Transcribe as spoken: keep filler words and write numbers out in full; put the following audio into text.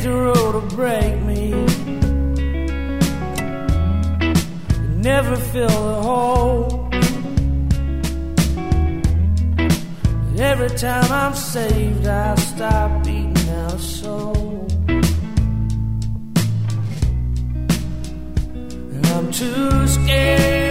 arrow to break me. Never fill the hole. But every time I'm saved, I stop beating out a soul. And I'm too scared